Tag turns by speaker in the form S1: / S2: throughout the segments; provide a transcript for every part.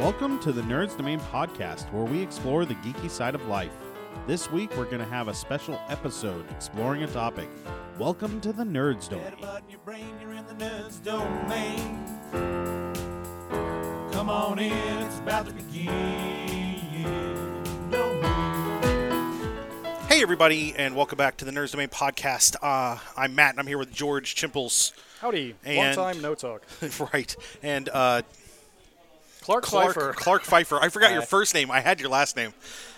S1: Welcome to the Nerds Domain podcast, where we explore the geeky side of life. This week, we're going to have a special episode exploring a topic. Welcome to the Nerds Domain.
S2: Your brain, you're in the Nerds Domain. Come on in, it's about to begin.
S3: Hey everybody, and welcome back to the Nerds Domain podcast. I'm Matt, and I'm here with George Chimples.
S4: Howdy.
S3: And-
S4: Long time, no talk.
S3: Right. And
S4: Clark Pfeiffer.
S3: Clark Pfeiffer. I forgot your first name. I had your last name.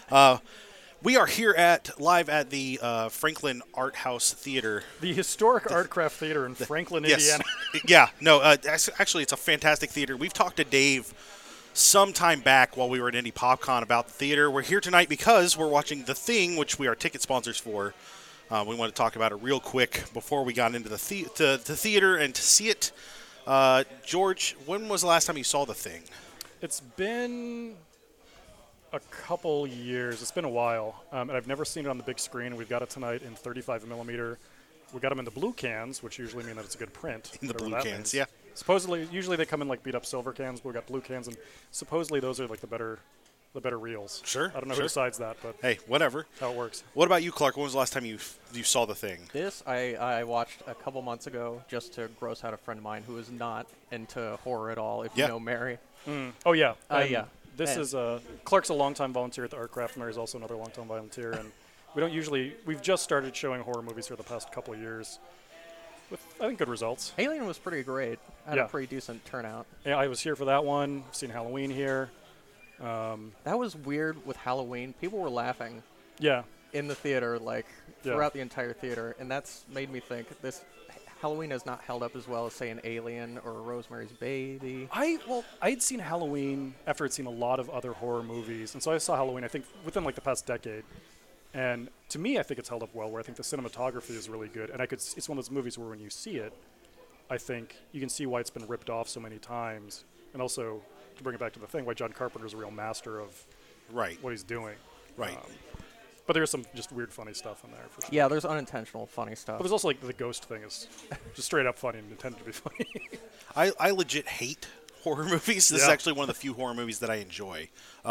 S3: We are here live at the Franklin Art House Theater.
S4: The historic Artcraft Theater in Franklin,
S3: Yes.
S4: Indiana.
S3: Yeah. No, actually, it's a fantastic theater. We've talked to Dave some time back while we were at Indie PopCon about the theater. We're here tonight because we're watching The Thing, which we are ticket sponsors for. We want to talk about it real quick before we got into the theater and to see it. George, when was the last time you saw The Thing?
S4: It's been a couple years. It's been a while. And I've never seen it on the big screen. We've got it tonight in 35 millimeter. We got them in the blue cans, which usually mean that it's a good print.
S3: In the
S4: whatever
S3: blue
S4: that
S3: cans,
S4: means.
S3: yeah.
S4: Supposedly, usually they come in like beat up silver cans, but we got blue cans, and supposedly those are like the better reels.
S3: Sure,
S4: I don't know
S3: sure.
S4: who decides that, but
S3: Hey, whatever.
S4: how it works.
S3: What about you, Clark? When was the last time you saw The Thing?
S5: This I watched a couple months ago just to gross out a friend of mine who is not into horror at all, if
S3: Yeah.
S5: you know Mary.
S4: Oh, yeah.
S5: Yeah.
S4: This
S5: And-
S4: is Clark's a longtime volunteer at the Artcraft. Mary's also another longtime volunteer, and we've just started showing horror movies for the past couple of years with, I think, good results.
S5: Alien was pretty great. Had
S4: Yeah.
S5: a pretty decent turnout.
S4: Yeah, I was here for that one. I've seen Halloween here.
S5: That was weird with Halloween. People were laughing
S4: Yeah.
S5: in the theater, like,
S4: Yeah.
S5: throughout the entire theater, and that's made me think this Halloween has not held up as well as, say, an Alien or Rosemary's Baby.
S4: I'd seen Halloween after I'd seen a lot of other horror movies, and so I saw Halloween, I think, within like the past decade. And to me, I think it's held up well, where I think the cinematography is really good, and it's one of those movies where when you see it, I think you can see why it's been ripped off so many times, and also, to bring it back to The Thing, why John Carpenter's a real master of
S3: Right.
S4: what he's doing.
S3: Right.
S4: But there's some just weird, funny stuff in there, for sure.
S5: Yeah, there's unintentional funny stuff.
S4: But there's also, like, the ghost thing is just straight up funny and intended to be funny.
S3: I legit hate horror movies. This is
S4: Yeah.
S3: actually one of the few horror movies that I enjoy.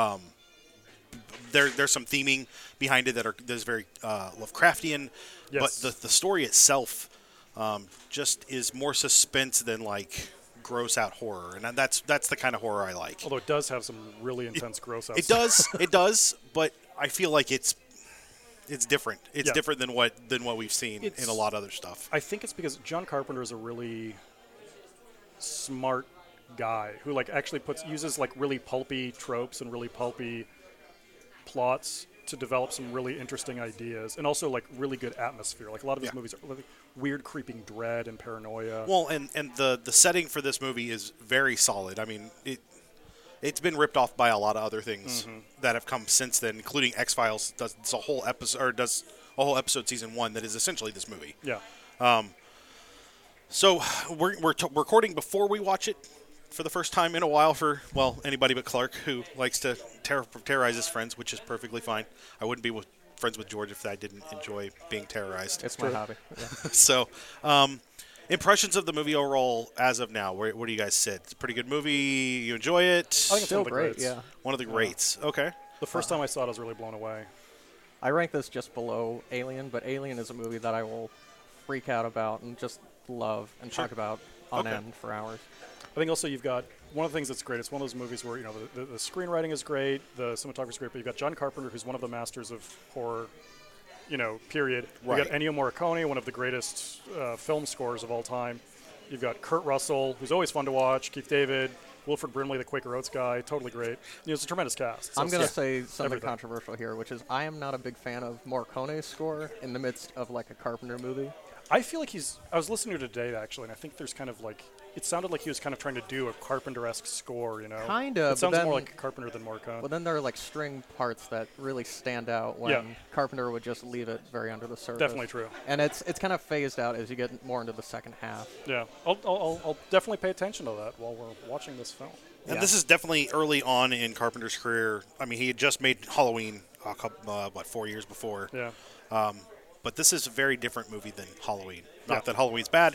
S3: There's some theming behind it that's very Lovecraftian,
S4: Yes.
S3: but the story itself just is more suspense than like gross out horror, and that's the kind of horror I like.
S4: Although it does have some really intense gross out
S3: It
S4: stuff.
S3: does, but I feel like it's different. It's
S4: Yeah.
S3: different than what we've seen in a lot of other stuff.
S4: I think it's because John Carpenter is a really smart guy who like actually uses like really pulpy tropes and really pulpy plots to develop some really interesting ideas, and also like really good atmosphere. Like a lot of his
S3: Yeah.
S4: movies are like weird creeping dread and paranoia.
S3: Well, and the setting for this movie is very solid. I mean, it's been ripped off by a lot of other things that have come since then, including X-Files does a whole episode season 1 that is essentially this movie.
S4: Yeah.
S3: So we're recording before we watch it for the first time in a while for, well, anybody but Clark, who likes to terrorize his friends, which is perfectly fine. I wouldn't be friends with George if I didn't enjoy being terrorized.
S5: It's my hobby. Yeah.
S3: So, impressions of the movie overall as of now. Where do you guys sit? It's a pretty good movie. You enjoy it?
S4: I think it's one
S5: Still
S4: of the
S5: great,
S4: greats.
S5: yeah.
S3: One of the greats. Okay.
S4: The first time I saw it, I was really blown away.
S5: I rank this just below Alien, but Alien is a movie that I will freak out about and just love and
S3: Sure.
S5: talk about on
S3: Okay.
S5: end for hours.
S4: I think also you've got one of the things that's great. It's one of those movies where the screenwriting is great, the cinematography is great, but you've got John Carpenter, who's one of the masters of horror, period.
S3: Right.
S4: You've got Ennio Morricone, one of the greatest film scores of all time. You've got Kurt Russell, who's always fun to watch. Keith David, Wilford Brimley, the Quaker Oats guy, totally great. It's a tremendous cast. So
S5: I'm
S4: it's
S5: going to
S4: just
S5: say something
S4: everything.
S5: controversial here, which is I am not a big fan of Morricone's score in the midst of like a Carpenter movie.
S4: I feel like I was listening to it today, actually, and I think there's kind of like, it sounded like he was kind of trying to do a Carpenter-esque score,
S5: Kinda,
S4: It
S5: but
S4: sounds
S5: then-
S4: more like Carpenter than Morricone.
S5: But then there are like string parts that really stand out when
S4: Yeah.
S5: Carpenter would just leave it very under the surface.
S4: Definitely true.
S5: And it's kind of phased out as you get more into the second half.
S4: Yeah, I'll definitely pay attention to that while we're watching this film.
S3: And
S5: Yeah.
S3: this is definitely early on in Carpenter's career. I mean, he had just made Halloween 4 years before.
S4: Yeah.
S3: But this is a very different movie than Halloween. Not
S4: Yeah.
S3: that Halloween's bad.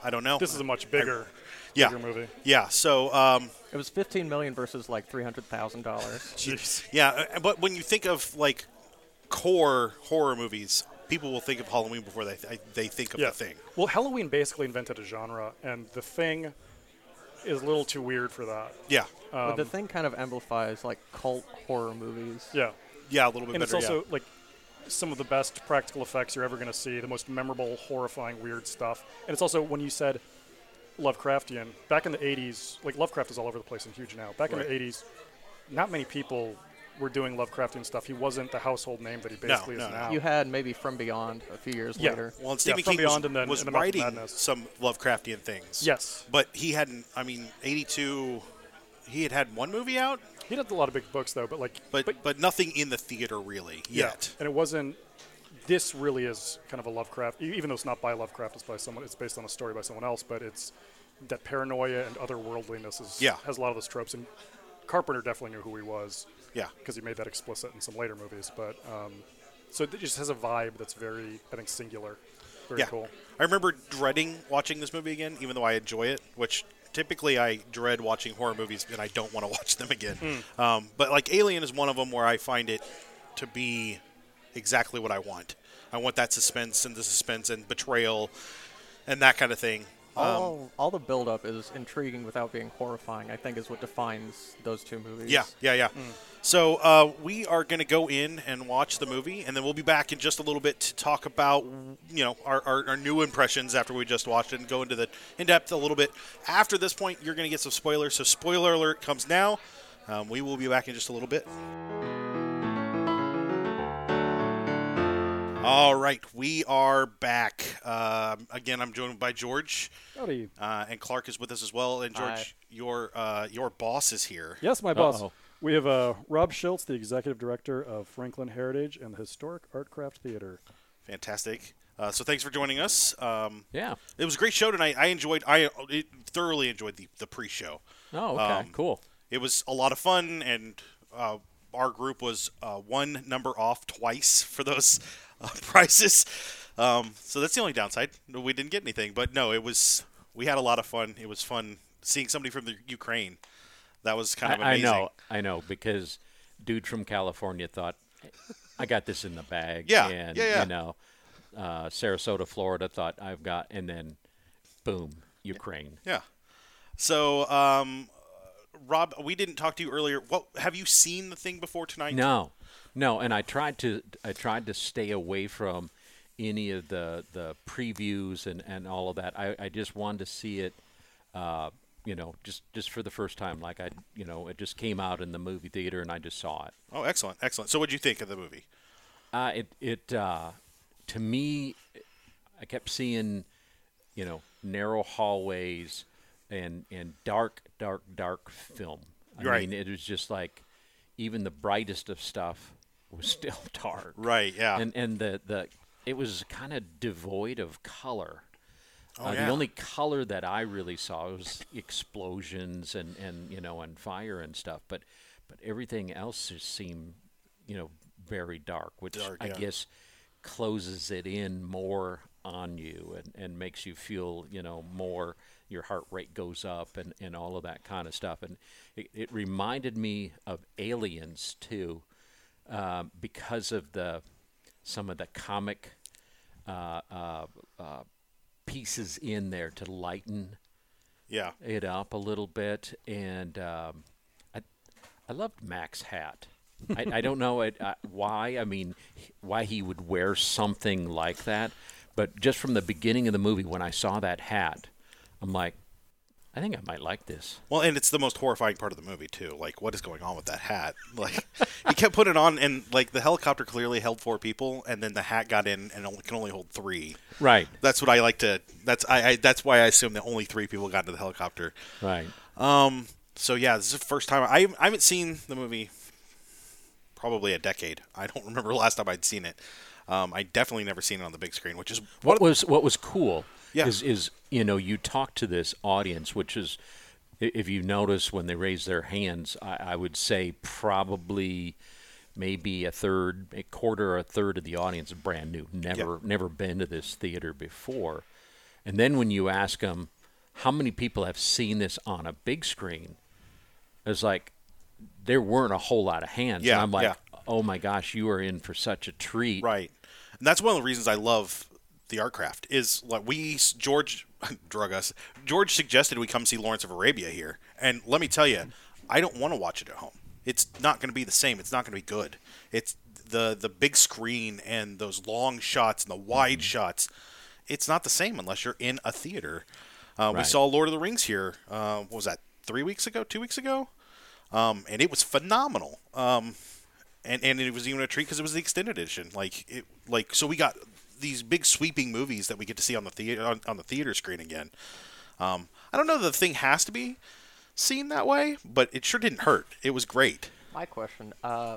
S3: I don't know.
S4: This is a much bigger,
S3: Yeah.
S4: bigger movie.
S3: Yeah. So
S5: It was $15 million versus like $300,000.
S4: Jeez.
S3: yeah, but when you think of like core horror movies, people will think of Halloween before they think of
S4: Yeah.
S3: The Thing.
S4: Well, Halloween basically invented a genre, and The Thing is a little too weird for that.
S3: Yeah.
S5: But the thing kind of amplifies like cult horror movies.
S4: Yeah.
S3: Yeah, a little bit
S4: And it's
S3: better.
S4: also like some of the best practical effects you're ever going to see, the most memorable, horrifying, weird stuff. And it's also, when you said Lovecraftian, back in the 80s, like Lovecraft is all over the place and huge now. Back in the 80s, not many people were doing Lovecraftian stuff. He wasn't the household name that he basically
S3: no,
S4: is
S3: no.
S4: now.
S5: You had maybe From Beyond a few years
S4: Yeah.
S5: later.
S3: Well, and Stephen
S4: From
S3: King
S4: Beyond and then
S3: was
S4: In the Mouth of
S3: writing
S4: Madness.
S3: some Lovecraftian things.
S4: Yes.
S3: But he hadn't. I mean, 82. He had one movie out,
S4: He did a lot of big books, though,
S3: but nothing in the theater really yet.
S4: And it wasn't. This really is kind of a Lovecraft, even though it's not by Lovecraft. It's by someone. It's based on a story by someone else, but it's that paranoia and otherworldliness has a lot of those tropes. And Carpenter definitely knew who he was.
S3: Yeah.
S4: Because he made that explicit in some later movies, but so it just has a vibe that's very, I think, singular. Very
S3: Yeah.
S4: cool.
S3: I remember dreading watching this movie again, even though I enjoy it, which typically I dread watching horror movies and I don't want to watch them again. But like Alien is one of them where I find it to be exactly what I want. I want that suspense and betrayal and that kind of thing.
S5: All the build-up is intriguing without being horrifying, I think, is what defines those two movies.
S3: Yeah. So we are going to go in and watch the movie, and then we'll be back in just a little bit to talk about, our new impressions after we just watched it and go into the in-depth a little bit. After this point, you're going to get some spoilers, so spoiler alert comes now. We will be back in just a little bit. All right, we are back. Again, I'm joined by George.
S4: Howdy.
S3: And Clark is with us as well. And George, your boss is here.
S4: Yes, my boss.
S6: Uh-oh.
S4: We have Rob Schultz, the executive director of Franklin Heritage and the Historic Artcraft Theater.
S3: Fantastic. So thanks for joining us.
S6: Yeah.
S3: It was a great show tonight. I thoroughly enjoyed the pre-show.
S6: Oh, okay. Cool.
S3: It was a lot of fun, and our group was one number off twice for those prices. So that's the only downside. We didn't get anything, but no, we had a lot of fun. It was fun seeing somebody from the Ukraine. That was kind of amazing.
S6: I know, because dude from California thought, I got this in the bag.
S3: Yeah,
S6: And,
S3: yeah.
S6: Sarasota, Florida thought I've got, and then boom, Ukraine.
S3: Yeah. So, Rob, we didn't talk to you earlier. Have you seen The Thing before tonight?
S6: No, and I tried to stay away from any of the previews and all of that. I just wanted to see it, just for the first time. Like it just came out in the movie theater and I just saw it.
S3: Oh, excellent. So, what did you think of the movie?
S6: To me, I kept seeing, narrow hallways and dark film. I mean, it was just like even the brightest of stuff was still dark.
S3: Right. Yeah.
S6: And it was kind of devoid of color.
S3: Oh,
S6: The only color that I really saw was explosions and fire and stuff. But everything else just seemed, very dark, which I guess closes it in more on you and makes you feel, more, your heart rate goes up and all of that kind of stuff. And it reminded me of Aliens, too, because of some of the comic pieces in there to lighten it up a little bit. And I loved Mac's hat. I don't know why. I mean, why he would wear something like that. But just from the beginning of the movie, when I saw that hat, I'm like, I think I might like this.
S3: Well, and it's the most horrifying part of the movie, too. Like, what is going on with that hat? Like, he kept putting it on, and, like, the helicopter clearly held 4 people, and then the hat got in and can only hold 3.
S6: Right.
S3: That's what I like to – that's why I assume that only 3 people got into the helicopter.
S6: Right.
S3: So, yeah, this is the first time – I haven't seen the movie probably a decade. I don't remember the last time I'd seen it. I definitely never seen it on the big screen, which is –
S6: What was cool
S3: Yeah.
S6: is you talk to this audience, which is, if you notice when they raise their hands, I would say probably maybe a quarter or a third of the audience is brand new, never been to this theater before. And then when you ask them, how many people have seen this on a big screen? It's like there weren't a whole lot of hands.
S3: Yeah,
S6: and I'm like,
S3: yeah.
S6: oh my gosh, you are in for such a treat.
S3: Right. And that's one of the reasons I love the art craft is like George drug us. George suggested we come see Lawrence of Arabia here. And let me tell you, I don't want to watch it at home. It's not going to be the same. It's not going to be good. It's the big screen and those long shots and the wide shots. It's not the same unless you're in a theater. We
S6: Right.
S3: saw Lord of the Rings here. What was that? 2 weeks ago? And it was phenomenal. And it was even a treat because it was the extended edition. So we got these big sweeping movies that we get to see on the theater screen again. I don't know that the thing has to be seen that way, but it sure didn't hurt. It was great.
S5: My question,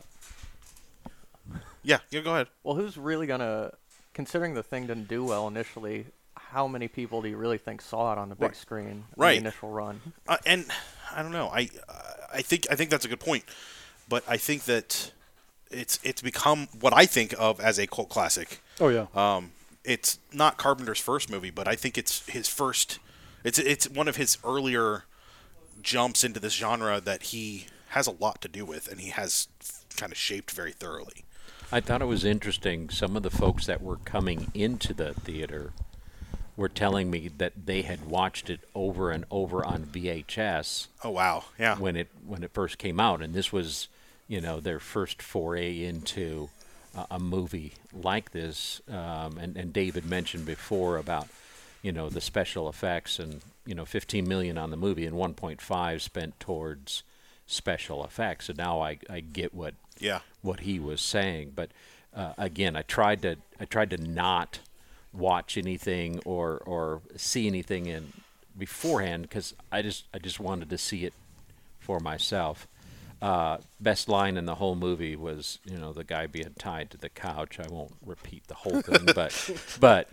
S3: Yeah, go ahead.
S5: well, who's really going to, considering the thing didn't do well initially, how many people do you really think saw it on the big
S3: Right.
S5: screen in
S3: Right.
S5: the initial run?
S3: And I don't know. I think that's a good point, but I think that it's become what I think of as a cult classic.
S4: Oh yeah.
S3: It's not Carpenter's first movie, but I think it's his first. It's one of his earlier jumps into this genre that he has a lot to do with, and he has kind of shaped very thoroughly.
S6: I thought it was interesting. Some of the folks that were coming into the theater were telling me that they had watched it over and over on VHS
S3: Oh wow, yeah,
S6: when it first came out, and this was, their first foray into a movie like this. And David mentioned before about, the special effects and $15 million on the movie and 1.5 spent towards special effects. And now I get what he was saying. But again, I tried to not watch anything or see anything in beforehand because I just wanted to see it for myself. Best line in the whole movie was, the guy being tied to the couch. I won't repeat the whole thing, but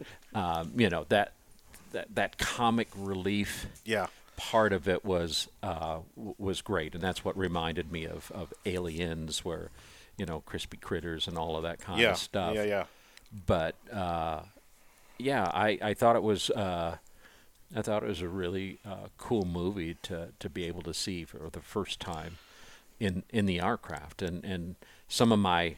S6: that comic relief part of it was great, and that's what reminded me of Aliens, where crispy critters and all of that kind of stuff.
S3: Yeah.
S6: But I thought it was a really cool movie to be able to see for the first time in the art craft, and some of my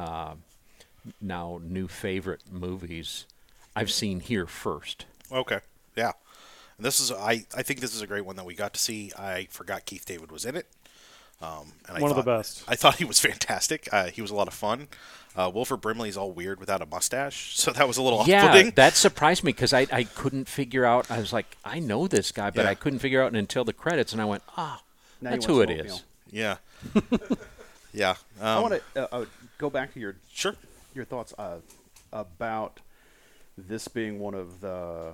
S6: now new favorite movies I've seen here first.
S3: Okay, yeah. And this is I think this is a great one that we got to see. I forgot Keith David was in it. And
S4: One of the best.
S3: I thought he was fantastic. He was a lot of fun. Wilford Brimley's all weird without a mustache, so that was a little off-putting.
S6: Yeah, that surprised me because I couldn't figure out. I was like, I know this guy, but I couldn't figure out until the credits, and I went, that's who it is.
S3: Yeah. Yeah.
S1: I want to go back to your thoughts about this being one of the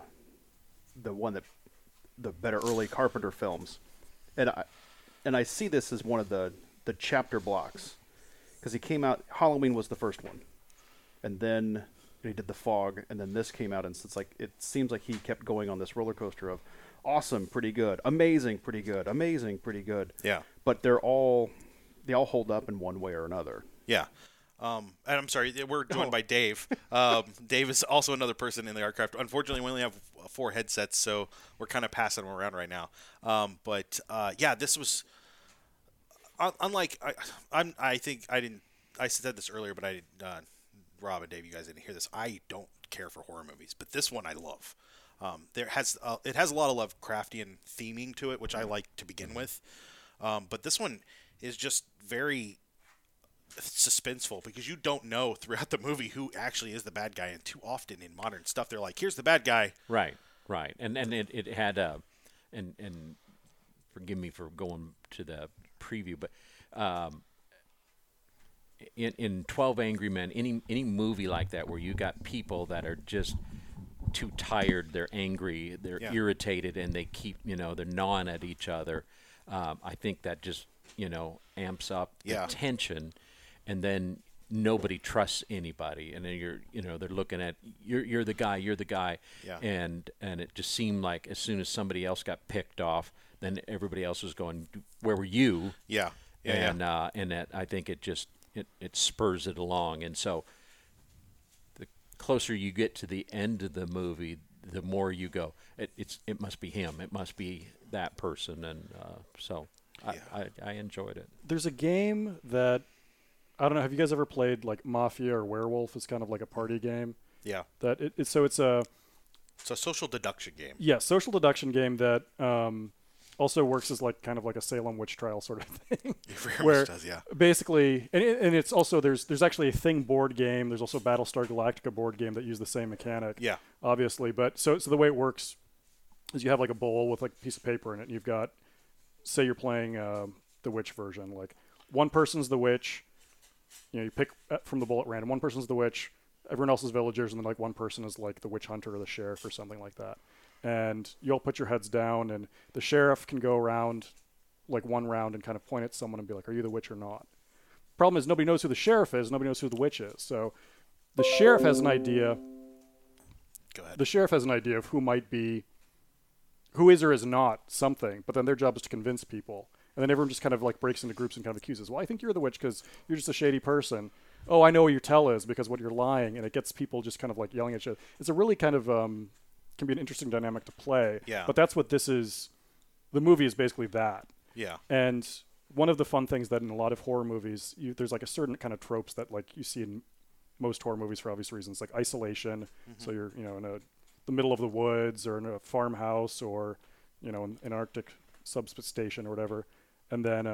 S1: better early Carpenter films, and I see this as one of the chapter blocks because he came out. Halloween was the first one, and then he did The Fog, and then this came out, and it's like it seems like he kept going on this roller coaster of awesome, pretty good, amazing, pretty good, amazing, pretty good.
S3: Yeah.
S1: But they all hold up in one way or another.
S3: Yeah. And I'm sorry, we're joined by Dave. Dave is also another person in the art craft. Unfortunately, we only have 4 headsets, so we're kind of passing them around right now. But this was unlike. I think I didn't. I said this earlier, but I didn't. Rob and Dave, you guys didn't hear this. I don't care for horror movies, but this one I love. It has a lot of Lovecraftian theming to it, which I like to begin with. But this one is just very suspenseful because you don't know throughout the movie who actually is the bad guy, and too often in modern stuff they're like, here's the bad guy.
S6: Right. And it had and forgive me for going to the preview, but in 12 Angry Men, any movie like that where you got people that are just too tired, they're angry, they're irritated, and they keep, they're gnawing at each other. I think that just, amps up the tension, and then nobody trusts anybody, and then they're looking at you're the guy, and it just seemed like as soon as somebody else got picked off, then everybody else was going, where were you? And that I think it just it spurs it along, and so the closer you get to the end of the movie, the more you go, it must be him, it must be that person, and so I enjoyed it.
S4: There's a game that I don't know. Have you guys ever played like Mafia or Werewolf? It's kind of like a party game.
S3: Yeah.
S4: That it's a
S3: social deduction game.
S4: Yeah, social deduction game that also works as like kind of like a Salem witch trial sort of thing.
S3: It very
S4: where
S3: much does, yeah.
S4: basically, and it's also there's actually a Thing board game. There's also Battlestar Galactica board game that use the same mechanic.
S3: Yeah.
S4: Obviously, but so the way it works is you have like a bowl with like a piece of paper in it. And you've got, say you're playing the witch version. Like one person's the witch. You know, you pick from the bowl at random. One person's the witch. Everyone else is villagers, and then like one person is like the witch hunter or the sheriff or something like that. And you all put your heads down, and the sheriff can go around like one round and kind of point at someone and be like, "Are you the witch or not?" Problem is, nobody knows who the sheriff is. Nobody knows who the witch is. So the sheriff has an idea.
S3: Go ahead.
S4: The sheriff has an idea of who is or is not something, but then their job is to convince people. And then everyone just kind of like breaks into groups and kind of accuses, well, I think you're the witch because you're just a shady person. Oh, I know what your tell is because what you're lying. And it gets people just kind of like yelling at you. It's a really kind of, can be an interesting dynamic to play.
S3: Yeah.
S4: But that's what this is. The movie is basically that.
S3: Yeah.
S4: And one of the fun things that in a lot of horror movies, there's like a certain kind of tropes that like you see in most horror movies for obvious reasons, like isolation. Mm-hmm. So you're, in the middle of the woods or in a farmhouse or, in an Arctic substation or whatever. And then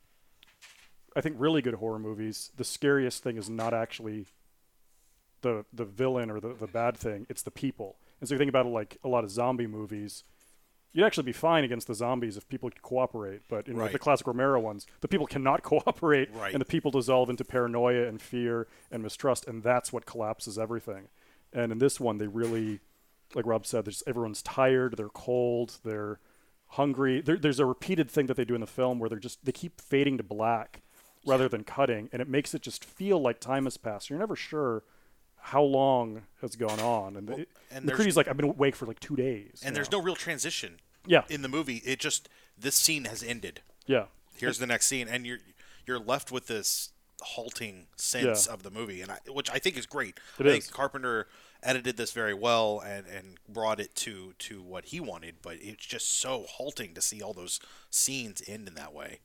S4: I think really good horror movies, the scariest thing is not actually the villain or the bad thing. It's the people. And so you think about it like a lot of zombie movies, you'd actually be fine against the zombies if people could cooperate. But in like the classic Romero ones, the people cannot cooperate.
S3: Right.
S4: And the people dissolve into paranoia and fear and mistrust. And that's what collapses everything. And in this one, they really, like Rob said, everyone's tired, they're cold, they're hungry. There's a repeated thing that they do in the film where they keep fading to black rather than cutting, and it makes it just feel like time has passed. You're never sure how long has gone on. And, the Creedy's like, I've been awake for like 2 days.
S3: And there's no real transition
S4: Yeah.
S3: in the movie. It just, this scene has ended.
S4: Yeah.
S3: Here's the next scene, and you're left with this halting sense of the movie, which I think is great. I think Carpenter edited this very well and brought it to what he wanted, but it's just so halting to see all those scenes end in that way.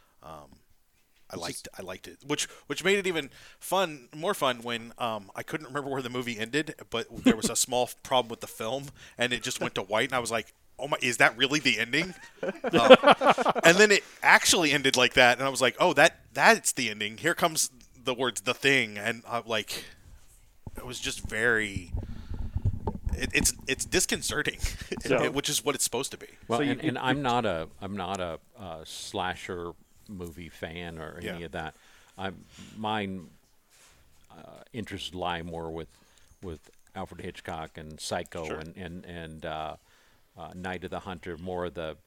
S3: I liked it, which made it even more fun when I couldn't remember where the movie ended, but there was a small problem with the film and it just went to white, and I was like, oh my, is that really the ending? And then it actually ended like that, and I was like, oh, that's the ending. Here comes the words "the thing," and like, it was just very. It's disconcerting, which is what it's supposed to be.
S6: Well, so I'm not a slasher movie fan or any of that. Mine interests lie more with Alfred Hitchcock and Psycho and Night of the Hunter. More of the,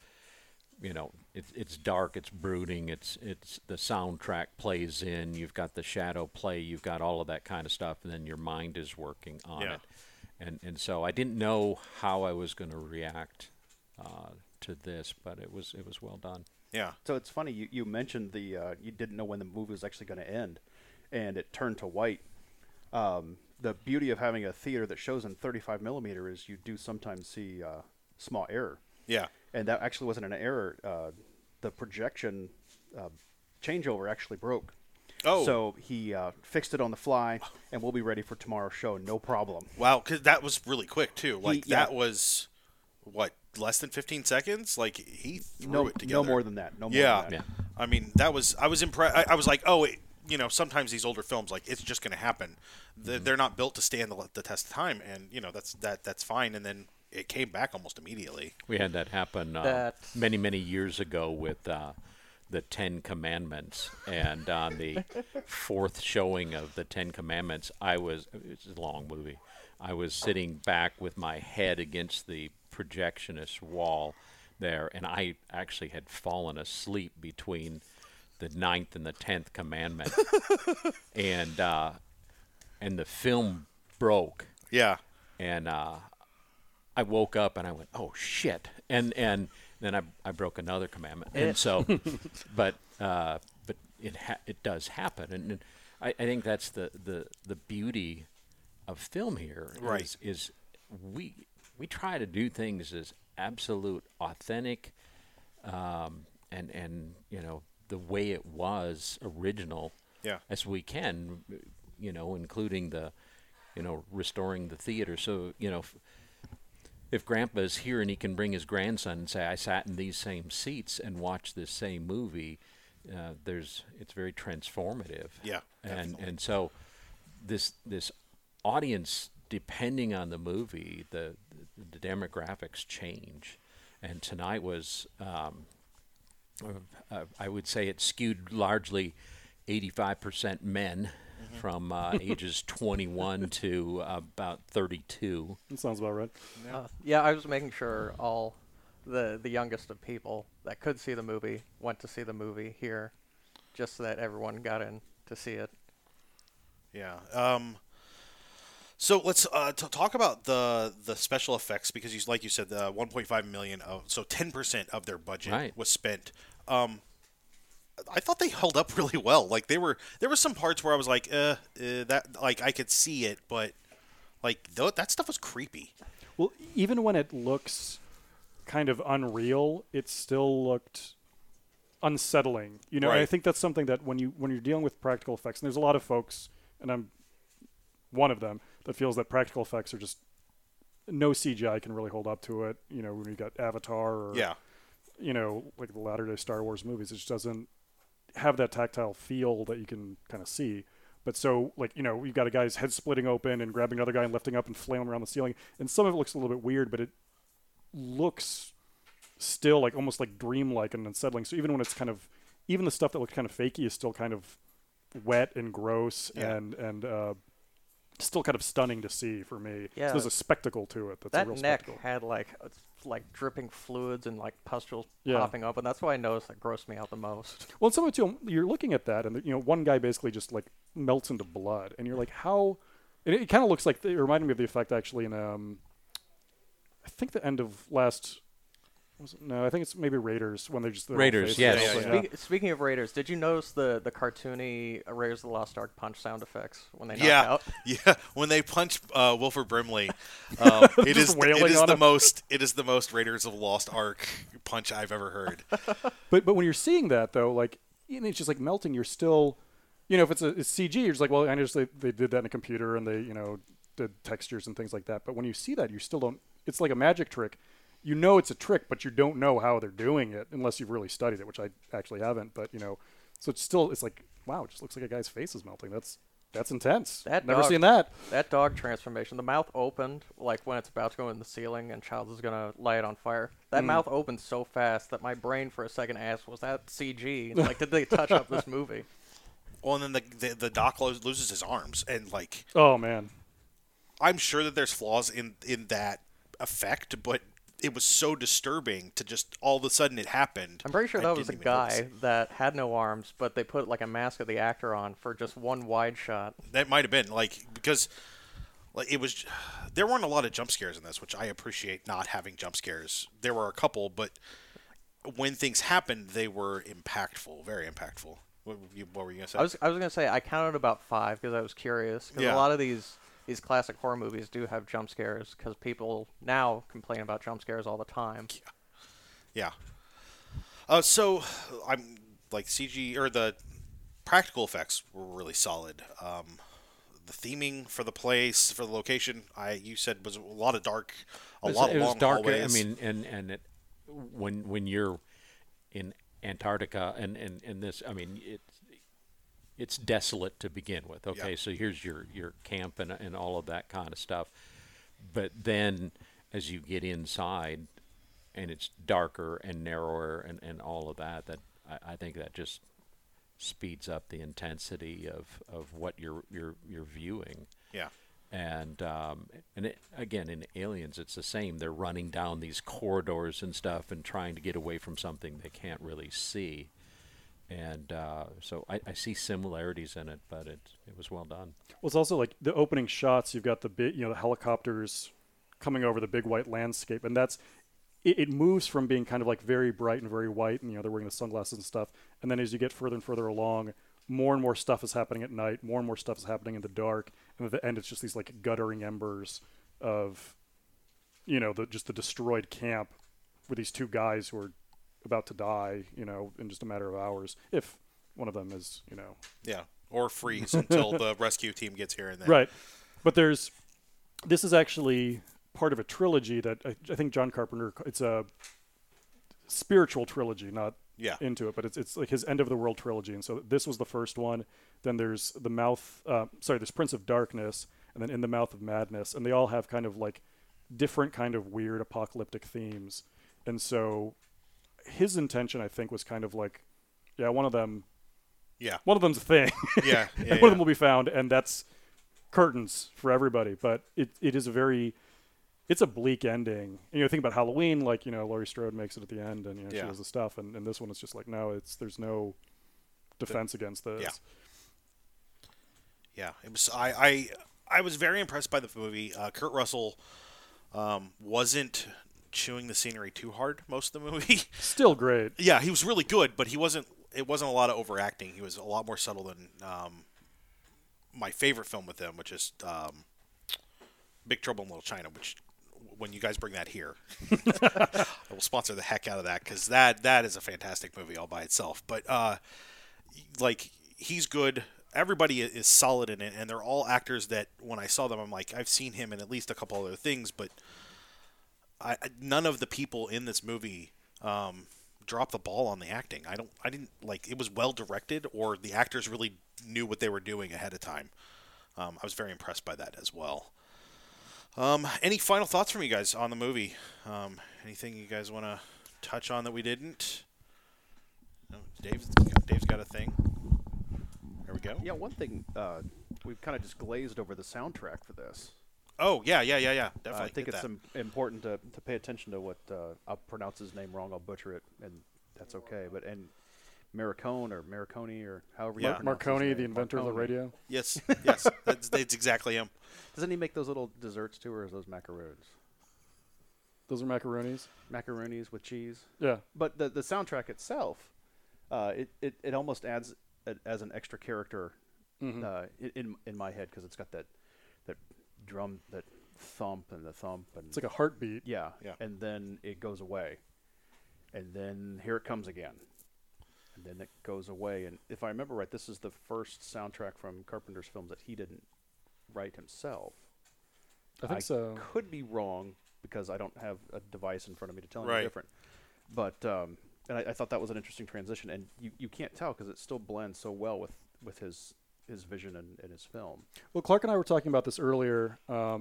S6: it's dark, it's brooding, it's the soundtrack plays in. You've got the shadow play, you've got all of that kind of stuff, and then your mind is working on it. And so I didn't know how I was going to react to this, but it was well done.
S3: Yeah.
S1: So it's funny you mentioned you didn't know when the movie was actually going to end, and it turned to white. The beauty of having a theater that shows in 35 millimeter is you do sometimes see small error.
S3: Yeah.
S1: And that actually wasn't an error. The projection changeover actually broke.
S3: Oh.
S1: So he fixed it on the fly, and we'll be ready for tomorrow's show, no problem.
S3: Wow, because that was really quick, too. Like, that was, less than 15 seconds? Like, he threw it together.
S1: No more than that.
S3: Yeah. I mean, I was impressed. I was like, oh, sometimes these older films, like, it's just going to happen. They're not built to stand the test of time, and, that's fine. And then it came back almost immediately.
S6: We had that happen many, many years ago with the Ten Commandments, and on the fourth showing of the Ten Commandments, it's a long movie, I was sitting back with my head against the projectionist wall there, and I actually had fallen asleep between the 9th and the 10th commandment. and the film broke.
S3: Yeah.
S6: And I woke up and I went, oh shit. And then I broke another commandment. And so, but it does happen. And I think that's the beauty of film here.
S3: Right.
S6: Is we try to do things as absolute authentic, and the way it was original as we can, including the restoring the theater. So if Grandpa's here and he can bring his grandson and say, I sat in these same seats and watched this same movie, it's very transformative.
S3: Yeah,
S6: and so this audience, depending on the movie, the demographics change. And tonight was, I would say it skewed largely 85% men from ages 21 to about 32.
S4: That sounds about right.
S5: Yeah, I was making sure all the youngest of people that could see the movie went to see the movie here, just so that everyone got in to see it.
S3: Yeah. So let's talk about the special effects, because like you said, the 1.5 million so 10% of their budget was spent. I thought they held up really well. Like there were some parts where I was like, that, like, I could see it, but like that stuff was creepy.
S4: Well, even when it looks kind of unreal, it still looked unsettling. And I think that's something that when you're dealing with practical effects, and there's a lot of folks, and I'm one of them, that feels that practical effects are just no CGI can really hold up to it. When you got Avatar or like the latter day Star Wars movies, it just doesn't have that tactile feel that you can kind of see. But so, like, you've got a guy's head splitting open and grabbing another guy and lifting up and flailing around the ceiling, and some of it looks a little bit weird, but it looks still like almost like dreamlike and unsettling. So even when it's kind of, even the stuff that looks kind of fakey is still kind of wet and gross and still kind of stunning to see for me.
S5: Yeah.
S4: So there's a spectacle to it. That's
S5: that
S4: a real
S5: neck
S4: spectacle.
S5: had like dripping fluids and like pustules popping up, and that's why I noticed that grossed me out the most.
S4: Well, and some of it too, you're looking at that, and one guy basically just like melts into blood, and you're like, how? And it kind of looks like it reminded me of the effect actually in I think the end of last. No, I think it's maybe Raiders when they're just
S6: Raiders. Yes.
S5: Yeah. Speaking of Raiders, did you notice the cartoony Raiders of the Lost Ark punch sound effects when they knock out?
S3: Yeah, when they punch Wilford Brimley, it is the most Raiders of the Lost Ark punch I've ever heard.
S4: But when you're seeing that though, like it's just like melting. You're still, if it's CG, you're just like, well, I understand they did that in a computer and they did textures and things like that. But when you see that, you still don't. It's like a magic trick. It's a trick, but you don't know how they're doing it unless you've really studied it, which I actually haven't. But so it's like, wow, it just looks like a guy's face is melting. That's intense. Never seen that.
S5: That dog transformation, the mouth opened like when it's about to go in the ceiling and Childs is gonna light it on fire. That mouth opened so fast that my brain for a second asked, "Was that CG? Like, did they touch up this movie?"
S3: Well, and then the Doc loses his arms, and like,
S4: oh man,
S3: I'm sure that there's flaws in that effect, but it was so disturbing to just all of a sudden it happened.
S5: I'm pretty sure that was a guy that had no arms, but they put like a mask of the actor on for just one wide shot.
S3: That might have been because it was. There weren't a lot of jump scares in this, which I appreciate not having jump scares. There were a couple, but when things happened, they were impactful, very impactful. What were you gonna say?
S5: I was gonna say I counted about 5 because I was curious. Because a lot of these classic horror movies do have jump scares because people now complain about jump scares all the time.
S3: Yeah. So I'm like CG or the practical effects were really solid. The theming for the place, for the location, you said was a lot of dark, a lot of long
S6: dark,
S3: hallways.
S6: I mean, and when you're in Antarctica and this, I mean, it's desolate to begin with. Okay, so here's your camp and all of that kind of stuff. But then as you get inside and it's darker and narrower and all of that, I think that just speeds up the intensity of what you're viewing.
S3: Yeah.
S6: And again, in Aliens, it's the same. They're running down these corridors and stuff and trying to get away from something they can't really see. And so I see similarities in it, but it was well done.
S4: Well, it's also like the opening shots. You've got the big, the helicopters coming over the big white landscape, and that's it moves from being kind of like very bright and very white, and they're wearing the sunglasses and stuff. And then as you get further and further along, more and more stuff is happening at night. More and more stuff is happening in the dark, and at the end, it's just these like guttering embers of just the destroyed camp with these two guys who are about to die, in just a matter of hours, if one of them is,
S3: Yeah, or freeze until the rescue team gets here and there.
S4: Right. But this is actually part of a trilogy that I think John Carpenter, it's a spiritual trilogy, not into it, but it's like his End of the World trilogy. And so this was the first one. Then there's there's Prince of Darkness, and then In the Mouth of Madness. And they all have kind of like different kind of weird apocalyptic themes. And so his intention, I think, was kind of like, one of them's a thing.
S3: Yeah.
S4: One of them will be found, and that's curtains for everybody. But it is it's a bleak ending. And, think about Halloween, like, Laurie Strode makes it at the end, and, she does the stuff. And this one is just like, no, there's no defense against this.
S3: Yeah. Yeah. It was, I was very impressed by the movie. Kurt Russell wasn't chewing the scenery too hard most of the movie.
S4: Still great.
S3: Yeah, he was really good, but it wasn't a lot of overacting. He was a lot more subtle than my favorite film with him, which is Big Trouble in Little China, which when you guys bring that here, I will sponsor the heck out of that, because that is a fantastic movie all by itself. But he's good. Everybody is solid in it, and they're all actors that when I saw them, I'm like, I've seen him in at least a couple other things, but none of the people in this movie dropped the ball on the acting. I didn't it was well directed, or the actors really knew what they were doing ahead of time. I was very impressed by that as well. Any final thoughts from you guys on the movie? Anything you guys want to touch on that we didn't? No, Dave's got a thing. There we go.
S1: Yeah, one thing we've kind of just glazed over the soundtrack for this.
S3: Oh, yeah. Definitely.
S1: I think it's important to pay attention to what I'll pronounce his name wrong. I'll butcher it, and that's okay. But Marconi or however you pronounce
S4: Marconi,
S1: his
S4: the
S1: name.
S4: inventor of the radio.
S3: Yes, that's exactly him.
S1: Doesn't he make those little desserts too, or is those macaroons?
S4: Those are macaronis.
S1: Macaronis with cheese.
S4: Yeah.
S1: But the soundtrack itself, it almost adds as an extra character in my head, because it's got that drum, that thump, and
S4: It's like a heartbeat.
S1: yeah, and then it goes away, and then here it comes again, and then it goes away. And if I remember right, this is the first soundtrack from Carpenter's films that he didn't write himself.
S4: I think so.
S1: Could be wrong, because I don't have a device in front of me to tell me
S3: Right.
S1: different. But and I thought that was an interesting transition, and you can't tell, because it still blends so well with his vision and his film.
S4: Well, Clark and I were talking about this earlier,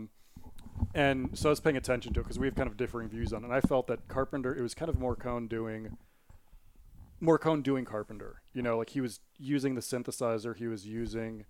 S4: and so I was paying attention to it because we have kind of differing views on it. And I felt that Carpenter, it was kind of Morricone doing Carpenter. Like he was using the synthesizer, he was using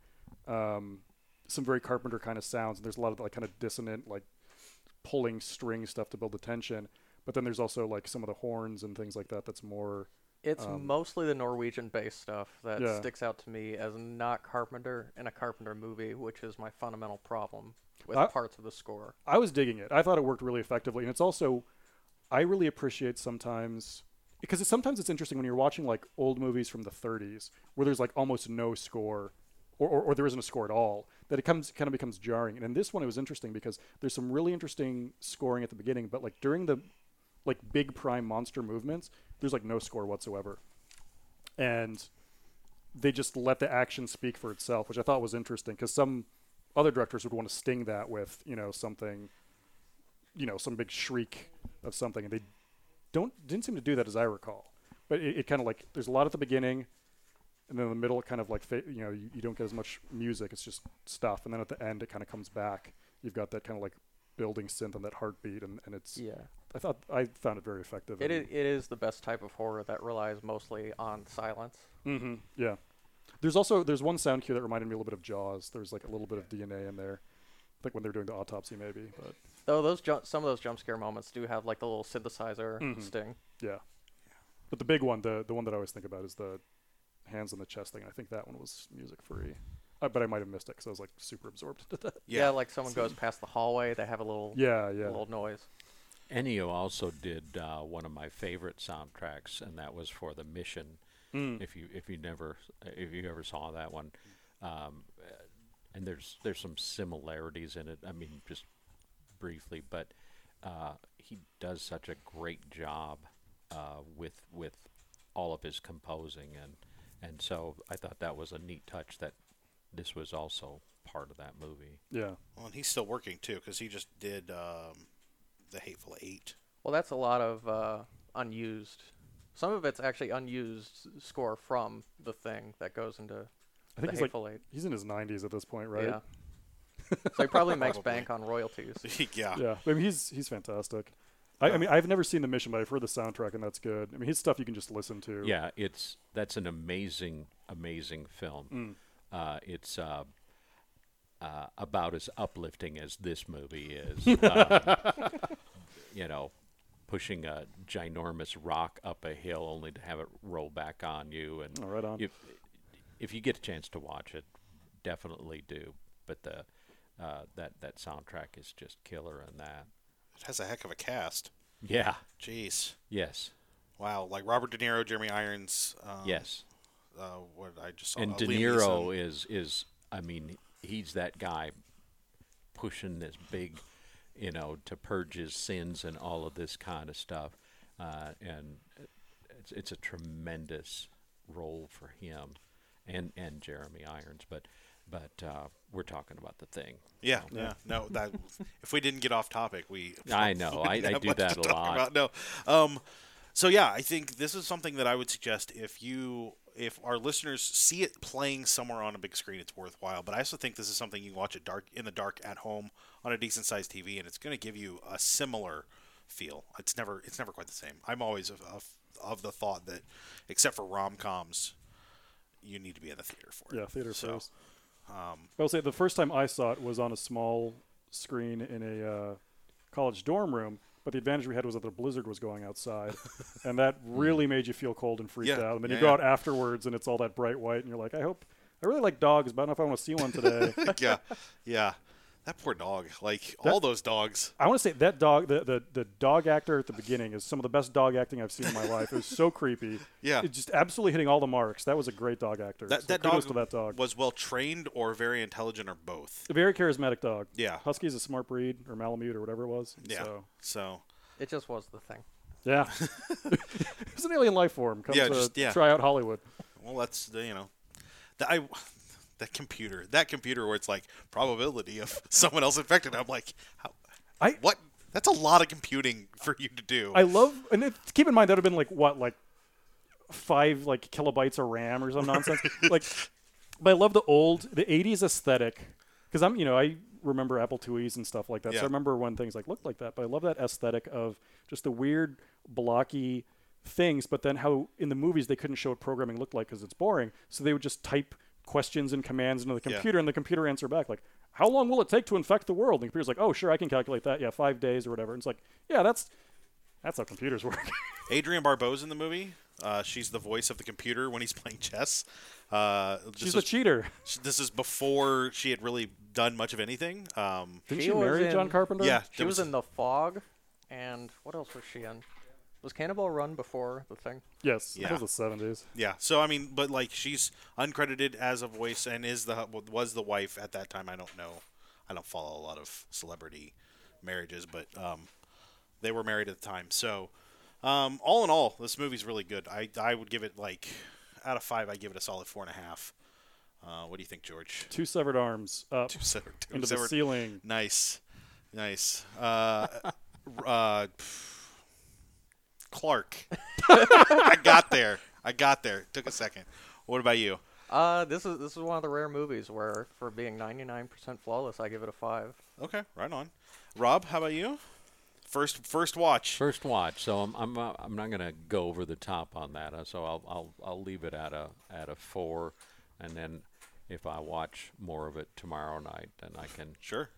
S4: some very Carpenter kind of sounds. And there's a lot of like kind of dissonant, like pulling string stuff to build the tension. But then there's also like some of the horns and things like that. That's more.
S5: It's mostly the Norwegian-based stuff that sticks out to me as not Carpenter in a Carpenter movie, which is my fundamental problem with parts of the score.
S4: I was digging it. I thought it worked really effectively. And it's also, I really appreciate sometimes, because sometimes it's interesting when you're watching like old movies from the 30s where there's like almost no score, or there isn't a score at all, that it kind of becomes jarring. And in this one, it was interesting because there's some really interesting scoring at the beginning, but like during the like big prime monster movements, there's like no score whatsoever. And they just let the action speak for itself, which I thought was interesting, because some other directors would want to sting that with, something, some big shriek of something. And they didn't seem to do that, as I recall. But it kind of like, there's a lot at the beginning, and then in the middle, it kind of like, you don't get as much music. It's just stuff. And then at the end, it kind of comes back. You've got that kind of like building synth and that heartbeat, and it's.
S5: Yeah.
S4: I found it very effective.
S5: It is the best type of horror that relies mostly on silence.
S4: Mm-hmm. Yeah. There's one sound cue that reminded me a little bit of Jaws. There's like a little bit of DNA in there, like when they're doing the autopsy, maybe. But
S5: though some of those jump scare moments do have like the little synthesizer sting.
S4: Yeah. But the big one, the one that I always think about, is the hands on the chest thing. I think that one was music free. But I might have missed it because I was like super absorbed into that.
S5: Yeah, like someone goes past the hallway, they have a little little noise.
S6: Ennio also did one of my favorite soundtracks, and that was for The Mission. If you ever saw that one, and there's some similarities in it. I mean, just briefly, but he does such a great job with all of his composing, and so I thought that was a neat touch that this was also part of that movie.
S4: Yeah.
S3: Well, and he's still working too because he just did The Hateful Eight.
S5: Well, that's a lot of unused. Some of it's actually unused score from The Thing that goes into
S4: I think
S5: The
S4: he's
S5: Hateful
S4: like
S5: Eight.
S4: he's in his 90s at this point, right?
S5: Yeah. So he probably makes
S3: Probably.
S5: bank on royalties.
S3: Yeah.
S4: Yeah. I mean, he's fantastic. I mean, I've never seen The Mission, but I've heard the soundtrack, and that's good. I mean, his stuff you can just listen to.
S6: Yeah, that's an amazing film. It's about as uplifting as this movie is. Pushing a ginormous rock up a hill only to have it roll back on you. And
S4: Oh, right on.
S6: if you get a chance to watch it, definitely do. But that soundtrack is just killer in that.
S3: It has a heck of a cast.
S6: Yeah.
S3: Jeez.
S6: Yes.
S3: Wow. Like Robert De Niro, Jeremy Irons.
S6: Yes.
S3: What I just saw.
S6: And De
S3: Liam
S6: Niro
S3: Neeson.
S6: is I mean, he's that guy pushing this big, to purge his sins and all of this kind of stuff. And it's a tremendous role for him and Jeremy Irons. But we're talking about The Thing.
S3: Yeah. No, that if we didn't get off topic, we.
S6: I know. I
S3: have
S6: do
S3: much
S6: that
S3: to
S6: a
S3: talk
S6: lot.
S3: about. No. So yeah, I think this is something that I would suggest if our listeners see it playing somewhere on a big screen, it's worthwhile. But I also think this is something you can watch in the dark at home on a decent sized TV, and it's going to give you a similar feel. It's never quite the same. I'm always of the thought that, except for rom-coms, you need to be in the theater for it.
S4: Yeah, theater
S3: So,
S4: first. I will say the first time I saw it was on a small screen in a college dorm room. But the advantage we had was that the blizzard was going outside, and that really made you feel cold and freaked
S3: Yeah,
S4: out. And then
S3: yeah,
S4: you go
S3: yeah.
S4: out afterwards, and it's all that bright white, and you're like, I really like dogs, but I don't know if I want to see one today.
S3: yeah. That poor dog. Like all those dogs.
S4: I want to say that dog, the dog actor at the beginning is some of the best dog acting I've seen in my life. It was so creepy.
S3: Yeah.
S4: It's just absolutely hitting all the marks. That was a great dog actor.
S3: That
S4: So
S3: dog
S4: kudos to that dog.
S3: was well trained or very intelligent or both.
S4: A very charismatic dog.
S3: Yeah.
S4: Husky's a smart breed, or Malamute, or whatever it was.
S3: Yeah.
S4: So,
S5: It just was The Thing.
S4: yeah. It's an alien life form. Come to try out Hollywood.
S3: Well, that's that computer where it's like probability of someone else infected. I'm like, what? That's a lot of computing for you to do.
S4: I love, and keep in mind that would have been like 5 kilobytes of RAM or some nonsense. But I love the 80s aesthetic because I remember Apple IIes and stuff like that.
S3: Yeah.
S4: So I remember when things looked like that. But I love that aesthetic of just the weird blocky things. But then how in the movies they couldn't show what programming looked like because it's boring. So they would just type questions and commands into the computer, and the computer answer back like, how long will it take to infect the world? And the computer's like, oh, sure, I can calculate that. Yeah, 5 days or whatever. And it's like, yeah, that's how computers work.
S3: Adrienne Barbeau's in the movie. She's the voice of the computer when he's playing chess.
S4: She's a cheater.
S3: This is before she had really done much of anything.
S4: Didn't
S5: She
S4: she
S5: was
S4: marry John
S5: in-
S4: Carpenter?
S3: Yeah.
S5: She was in The Fog, and what else was she in? Was Cannonball Run before The Thing?
S4: Yes.
S3: Yeah.
S4: That was the 70s.
S3: Yeah. So I mean, but she's uncredited as a voice and was the wife at that time. I don't know. I don't follow a lot of celebrity marriages, but they were married at the time. So all in all, this movie's really good. I would give it out of 5, I give it a solid 4.5. What do you think, George?
S4: 2 severed arms up
S3: Two
S4: into the
S3: severed-
S4: ceiling.
S3: Nice. Clark. I got there. Took a second. What about you?
S5: This is one of the rare movies where, for being 99% flawless, I give it a 5.
S3: Okay, right on. Rob, how about you? First watch.
S6: First watch. So I'm not going to go over the top on that. So I'll leave it at a 4, and then if I watch more of it tomorrow night, then I can
S3: Sure.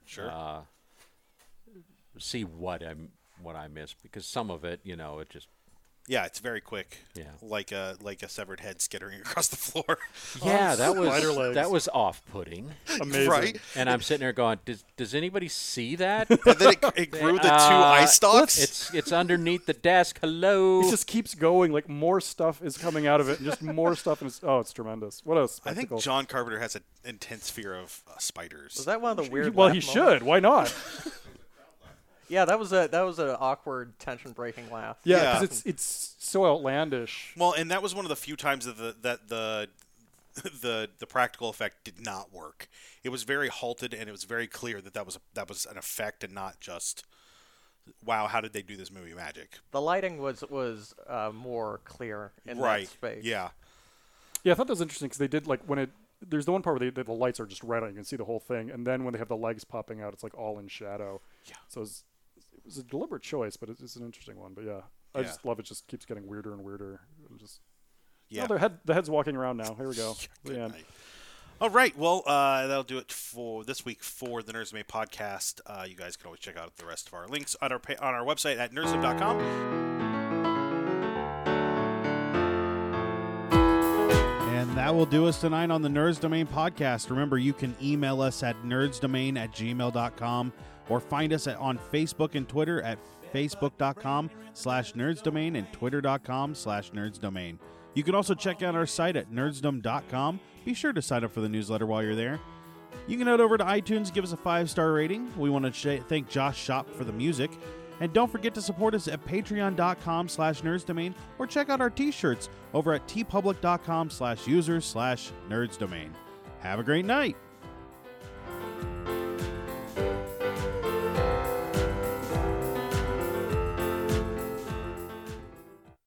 S6: see what I missed, because some of it, it just
S3: Yeah, it's very quick.
S6: Yeah.
S3: Like a severed head skittering across the floor.
S6: yeah,
S4: spider legs.
S6: that was off-putting.
S4: Amazing.
S3: Right?
S6: And I'm sitting there going, does anybody see that?
S3: And then it grew the 2 eye stalks.
S6: It's underneath the desk. Hello.
S4: It just keeps going. More stuff is coming out of it, and just more stuff. And it's tremendous. What a
S3: I
S4: spectacle.
S3: think John Carpenter has an intense fear of spiders.
S5: Was that one of the weird?
S4: Well,
S5: laugh
S4: he
S5: moments?
S4: should. Why not?
S5: Yeah, that was an awkward, tension-breaking laugh.
S4: Yeah, because it's so outlandish.
S3: Well, and that was one of the few times that the practical effect did not work. It was very halted, and it was very clear that was an effect and not just, wow, how did they do this movie magic?
S5: The lighting was more clear in
S3: right.
S5: that space.
S3: Yeah.
S4: Yeah, I thought that was interesting because they did like when it. There's the one part where the lights are just red on, you can see the whole thing, and then when they have the legs popping out, it's like all in shadow.
S3: Yeah.
S4: So it was a deliberate choice, but it's an interesting one. But yeah, I just love it. Just keeps getting weirder and weirder.
S3: Yeah.
S4: Oh, the head's walking around now. Here we go. The end.
S3: All right. Well, that'll do it for this week for the Nerds Domain podcast. You guys can always check out the rest of our links on our website at nerdsdom.com.
S7: And that will do us tonight on the Nerds Domain podcast. Remember, you can email us at nerdsdomain@gmail.com or find us on Facebook and Twitter at facebook.com/nerdsdomain and twitter.com/nerdsdomain. You can also check out our site at nerdsdom.com. Be sure to sign up for the newsletter while you're there. You can head over to iTunes and give us a 5-star rating. We want to thank Josh Shop for the music. And don't forget to support us at patreon.com/nerdsdomain or check out our t-shirts over at tpublic.com/users/nerdsdomain. Have a great night.